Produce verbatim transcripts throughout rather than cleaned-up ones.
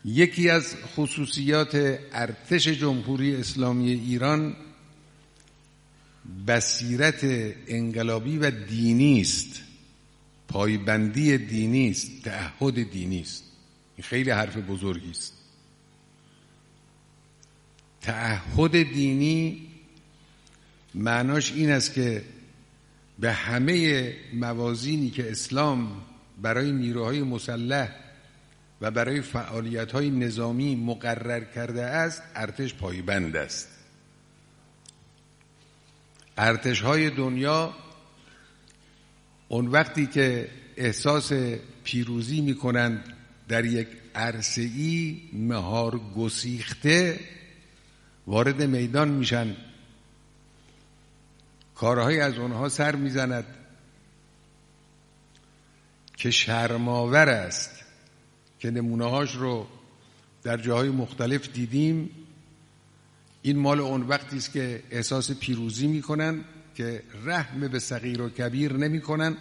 یکی از خصوصیات ارتش جمهوری اسلامی ایران بصیرت انقلابی و دینی است، پایبندی دینی است، تعهد دینی است. این خیلی حرف بزرگی است. تعهد دینی معناش این است که به همه موازینی که اسلام برای نیروهای مسلح و برای فعالیت‌های نظامی مقرر کرده است، ارتش پایبند است. ارتش‌های دنیا اون وقتی که احساس پیروزی می‌کنند در یک عرصه‌ای مهار گسیخته، وارد میدان میشن، کارهای از اونها سر میزند که شرم‌آور است، که نمونه‌هاش رو در جاهای مختلف دیدیم. این مال اون وقتی است که احساس پیروزی میکنن که رحم به صغیر و کبیر نمیکنن.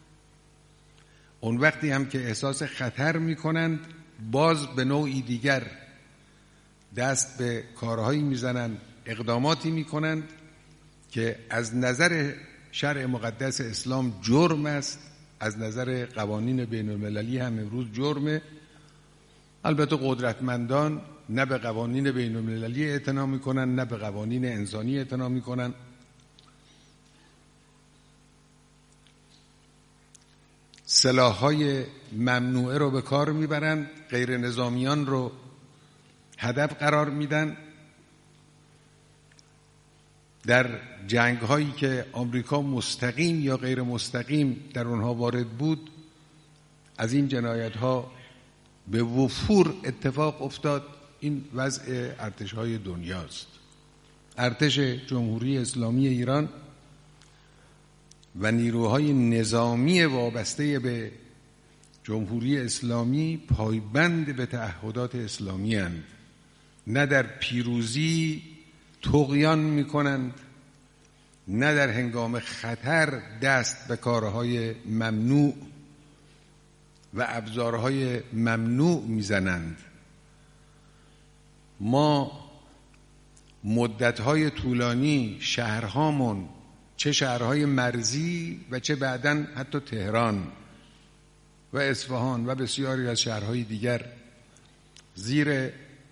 اون وقتی هم که احساس خطر میکنند، باز به نوعی دیگر دست به کارهایی میزنند، اقداماتی میکنند که از نظر شرع مقدس اسلام جرم است، از نظر قوانین بین المللی هم امروز جرمه. البته قدرتمندان نه به قوانین بین المللی اعتنا میکنن، نه به قوانین انسانی اعتنا میکنن. سلاح‌های ممنوعه رو به کار میبرن، غیر نظامیان رو هدف قرار میدن. در جنگ‌هایی که آمریکا مستقیم یا غیر مستقیم در اونها وارد بود، از این جنایت‌ها به وفور اتفاق افتاد. این وضع ارتش‌های دنیاست. ارتش جمهوری اسلامی ایران و نیروهای نظامی وابسته به جمهوری اسلامی پایبند به تعهدات اسلامی هستند. نه در پیروزی طغیان می‌کنند، نه در هنگام خطر دست به کارهای ممنوع و ابزارهای ممنوع میزنند. ما مدتهای طولانی شهرهامون، چه شهرهای مرزی و چه بعداً حتی تهران و اصفهان و بسیاری از شهرهای دیگر، زیر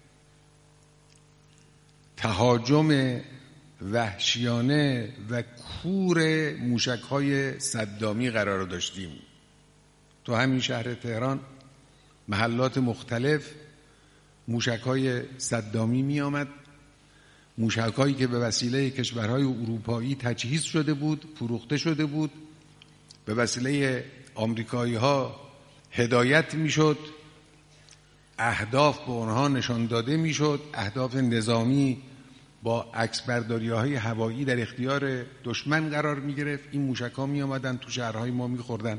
تهاجم وحشیانه و کور موشک‌های صدامی قرار داشتیم. تو همین شهر تهران محلات مختلف موشک‌های صدامی می آمد، موشک‌هایی که به وسیله کشورهای اروپایی تجهیز شده بود، فروخته شده بود، به وسیله آمریکایی‌ها هدایت می‌شد، اهداف به آنها نشان داده می‌شد، اهداف نظامی با عکسبرداری‌های هوایی در اختیار دشمن قرار می‌گرفت. این موشک‌ها می‌آمدن تو شهرهای ما می‌خوردن.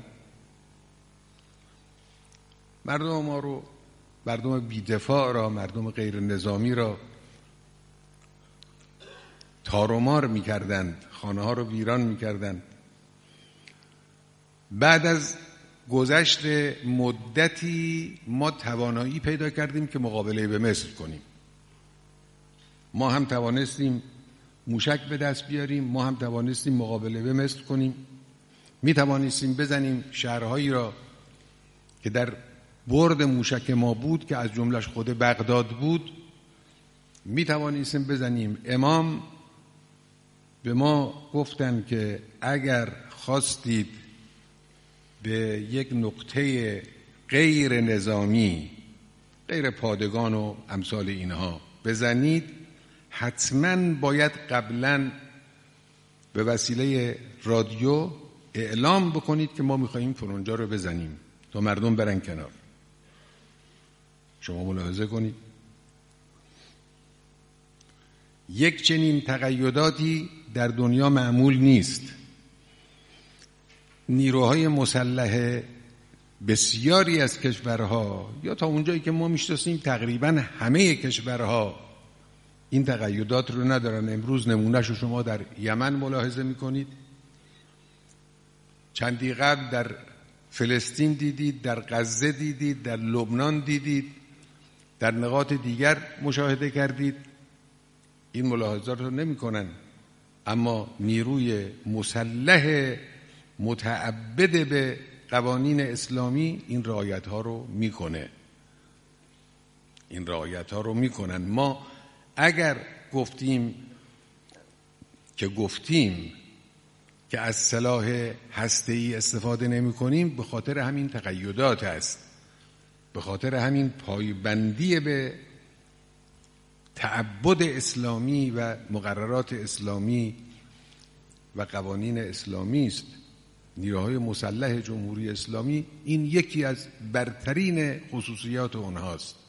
مردم ما رو، مردم بی‌دفاع را، مردم غیر نظامی را تار و مار می‌کردند، خانه‌ها رو ویران می‌کردند. بعد از گذشت مدتی ما توانایی پیدا کردیم که مقابله به مصر کنیم. ما هم توانستیم موشک به دست بیاریم، ما هم توانستیم مقابله به مصر کنیم. می توانستیم بزنیم شهرهایی را که در برد موشک ما بود، که از جملش خود بغداد بود. می توانستیم بزنیم. امام به ما گفتن که اگر خواستید به یک نقطه غیر نظامی، غیر پادگان و امثال اینها بزنید، حتما باید قبلا به وسیله رادیو اعلام بکنید که ما میخواییم فلانجا رو بزنیم تا مردم برن کنار. شما ملاحظه کنید یک چنین تقیداتی در دنیا معمول نیست. نیروهای مسلح بسیاری از کشورها، یا تا اونجایی که ما میشناسیم تقریبا همه کشورها، این تقیدات رو ندارن. امروز نمونهشو شما در یمن ملاحظه میکنید، چندی قبل در فلسطین دیدید، در غزه دیدید، در لبنان دیدید. در نقاط دیگر مشاهده کردید این ملاحظات رو نمی کنن، اما نیروی مسلح متعبد به قوانین اسلامی این رعایت ها رو میکنه این رعایت ها رو میکنن. ما اگر گفتیم که گفتیم که از سلاح هسته‌ای استفاده نمی کنیم، به خاطر همین تقیدات است، به خاطر همین پایبندی به تعبد اسلامی و مقررات اسلامی و قوانین اسلامی است. نیروهای مسلح جمهوری اسلامی این یکی از برترین خصوصیات اونهاست.